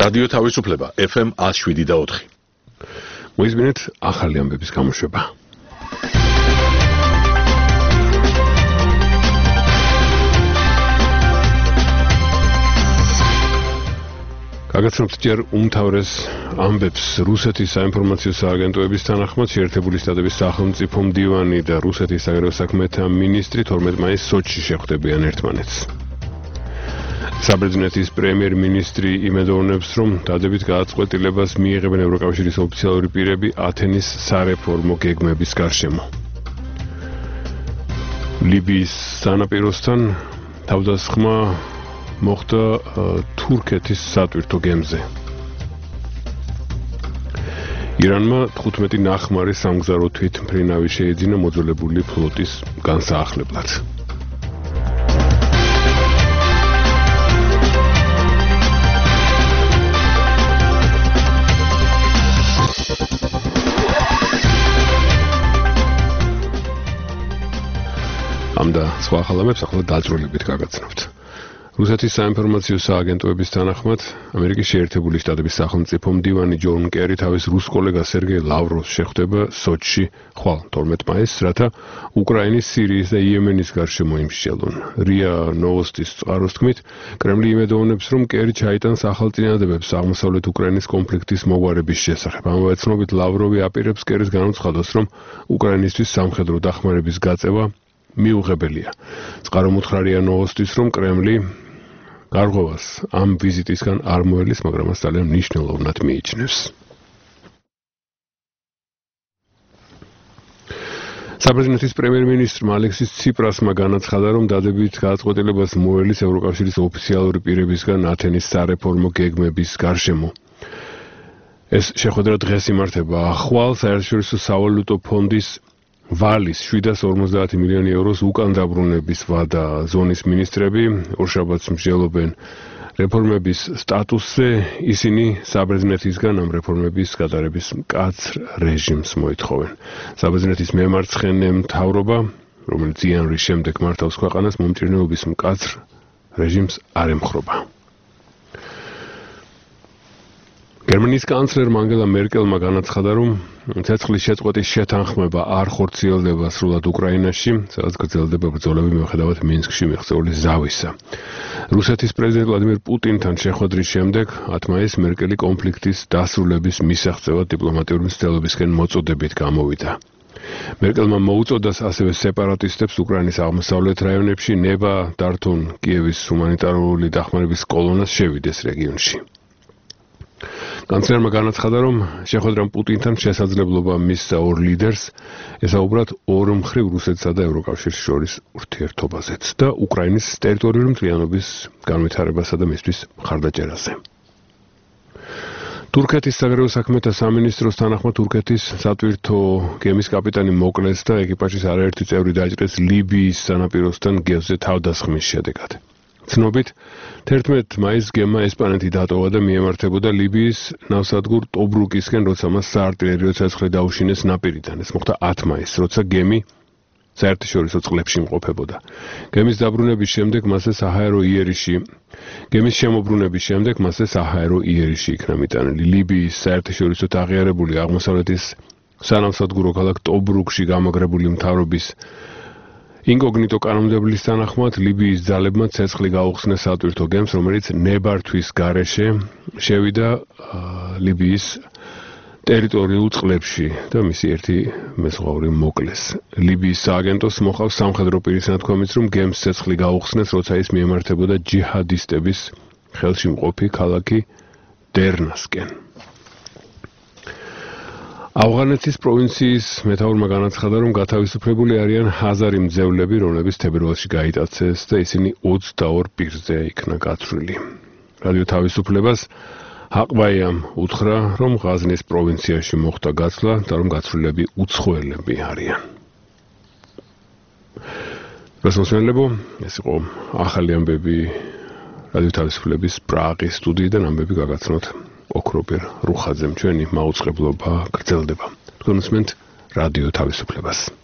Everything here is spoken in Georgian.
რადიო თავისუფლება FM 107.4. მოისმინეთ ახალი ამბების გამოშვება. გაგაცნობთ ჯერ უმთავრეს ამბებს რუსეთის საინფორმაციო სააგენტოების თანახმად შეერთებული შტატების სახელმწიფო მდივანი და რუსეთის საგარეო საქმეთა მინისტრი 12 მაისს სოჩში შეხვდებიან ერთმანეთს. საბერძნეთის პრემიერ-მინისტრი იმედოვნებს, რომ დადებით გადაწყვეტილებას მიიღებენ ევროკავშირის ოფიციალური პირები ათენის სარეფორმო გეგმების გარშემო. ლიბიის სანაპიროსთან თავდასხმა მოხდა თურქეთის სატვირთო გემზე. ირანმა 15 ნახმარი სამგზავრო თვითმფრინავი შეეძინა მოძველებული ფლოტის განსაახლებლად. ამ და სხვა ახალამებს ახლა დაწვრილებით გაგაცნობთ. რუსეთის საინფორმაციო სააგენტოების თანახმად ამერიკის შეერთებული შტატების სახელმწიფო მდივანი ჯონ კერი თავის რუს კოლეგას სერგეი ლავროვს შეხვდება სოჩში ხვალ 12 მაისს, რათა უკრაინის, სირიის და იემენის გარშემო იმსჯელონ. რია ნოვოსტის წყაროს თქმით, კრემლი იმედოვნებს, რომ კერი ჩაიტანს ახალ წინადადებებს აღმოსავლეთ უკრაინის კონფლიქტის მოგვარების შესახებ. ამავე ცნობით ლავროვი აპირებს კერის განუცხადოს, რომ უკრაინისთვის სამხედრო დახმარების გაწევა მიუღებელია. წყარო უთხრა რია ნოვოსტის, რომ კრემლი გარღვევას ამ ვიზიტისგან არ მოელის, მაგრამ მას ძალიან მნიშვნელოვნად მიიჩნევს. საბერძნეთის პრემიერ-მინისტრმა ალექსის ციპრასმა განაცხადა, რომ დადებით გადაწყვეტილებას მოელის ევროკავშირის ოფიციალური პირებისგან ათენის სარეფორმო გეგმების გარშემო. ეს შეხვედრა დღეს იმართება ახვალ საერთაშორისო სავალუტო ფონდის ვალის 750 მილიონი ევროს უკან დაბრუნების ვადა ზონის მინისტრები ორშაბათს მსჯელობენ რეფორმების სტატუსზე. ისინი საბერძნეთისგან ამ რეფორმების გატარების მკაცრ რეჟიმს მოითხოვენ. საბერძნეთის მემარცხენე მთავრობა, რომელიც იანვრის შემდეგ მართავს ქვეყანას, მომჭირნეობის მკაცრ რეჟიმს არ ემხრობა. გერმანიის კანცლერმა ანგელა მერკელმა განაცხადა, რომ ცეცხლის შეწყვეტის შეთანხმება არ ხორციელდება სრულად უკრაინაში, სადაც გრძელდება ბრძოლები მიუხედავად მინსკში მიღწეული ზავისა. რუსეთის პრეზიდენტ ვლადიმირ პუტინთან შეხვედრის შემდეგ 10 მაისს მერკელი კონფლიქტის დასრულების მისაღწევად დიპლომატიური მცდელობისკენ მოწოდებით გამოვიდა. მერკელმა მოუწოდას ასევე სეპარატისტებს უკრაინის აღმოსავლეთ რაიონებში ნება დართონ კიევის ჰუმანიტარული დახმარების კოლონას შევიდეს რეგიონში. კანცლერმა განაცხადა, რომ შეხვედრამ პუტინთან შესაძლებლობა მისცა ორ ლიდერს ესაუბრათ ორმხრივ რუსეთსა და ევროკავშირის შორის ურთიერთობაზეც და უკრაინის ტერიტორიული მთლიანობის განვითარებასა და მისთვის მხარდაჭერაზე. თურქეთის საგარეო საქმეთა სამინისტროს თანახმად თურქეთის სატვირთო გემის კაპიტანი მოკლეს და ეკიპაჟის არაერთი წევრი დაჭრეს ლიბიის სანაპიროსთან გემზე თავდასხმის შედეგად. ცნობით 11 მაისს გემმა ესპანეთი დატოვა და მიემართებოდა ლიბიის ნავსადგურ ტობრუკისკენ, როცა მას საარტილერიო ცეცხლი დაუშინეს ნაპირიდან. ეს მოხდა 10 მაისს, როცა გემი საერთაშორისო წყლებში იმყოფებოდა. გემის დაბრუნების შემდეგ მასზე საჰაერო იერიში იქნა მიტანილი. ლიბიის საერთაშორისო აღიარებული აღმოსავლეთის სანავსადგურო ქალაქ ტობრუკში გამაგრებული მთავრობის ინკოგნიტო კანონმდებლის თანახმად ლიბიის ძალებმა ცეცხლი გაუხსნეს სატვირთო გემს, რომელიც ნებართვის გარეშე შევიდა ლიბიის ტერიტორიულ წყლებში და მისი ერთი მეზღვაური მოკლეს. ლიბიის სააგენტოს მოყავს სამხედრო პირის ნათქვამიც, რომ გემს ცეცხლი გაუხსნეს, როცა ის მიემართებოდა ჯიჰადისტების ხელში მყოფი ქალაქი დერნასკენ. ავღანეთის პროვინციის მეთაურმა განაცხადა, რომ გათავისუფლებული არიან 1000 მძევლები, რომლებიც თებერვალში გაიტაცეს და ისინი 22 პირზე იქნა გათვლილი. რადიო თავისუფლებას ჰაყბაიამ უთხრა, რომ ღაზნის პროვინციაში მოხდა გაცვლა და რომ გათვლილები უცხოელები არიან. მოსმენელებო, ეს იყო ახალი ამბები რადიო თავისუფლების პრაღის სტუდიიდან. ამბები გაგაცნოთ ოქროპერ რუხაძემ. ჩვენი მაუწყებლობა გრძელდება. თქვენ უსმენთ რადიო თავისუფლებას.